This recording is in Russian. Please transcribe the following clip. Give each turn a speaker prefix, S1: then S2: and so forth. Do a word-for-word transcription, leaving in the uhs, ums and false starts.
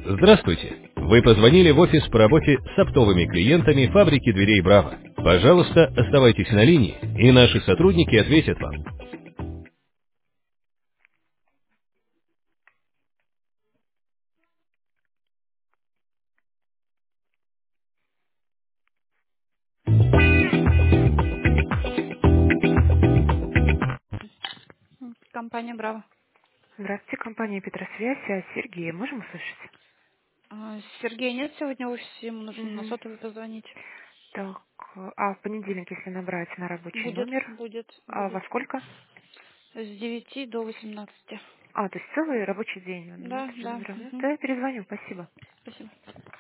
S1: Здравствуйте. Вы позвонили в офис по работе с оптовыми клиентами фабрики дверей «Браво». Пожалуйста, оставайтесь на линии, и наши сотрудники ответят вам. Компания «Браво».
S2: Здравствуйте, компания Петросвязь, а Сергея можем услышать?
S1: А, Сергея нет сегодня в офисе, ему нужно на
S2: Угу.
S1: сотовый позвонить.
S2: Так, а в понедельник, если набрать на рабочий
S1: Будет,
S2: номер,
S1: будет,
S2: а
S1: будет.
S2: во сколько?
S1: С девяти до восемнадцати.
S2: А, то есть целый рабочий день он
S1: Да,
S2: может
S1: да.
S2: забирать.
S1: Мгм.
S2: Да, я перезвоню, спасибо.
S1: Спасибо.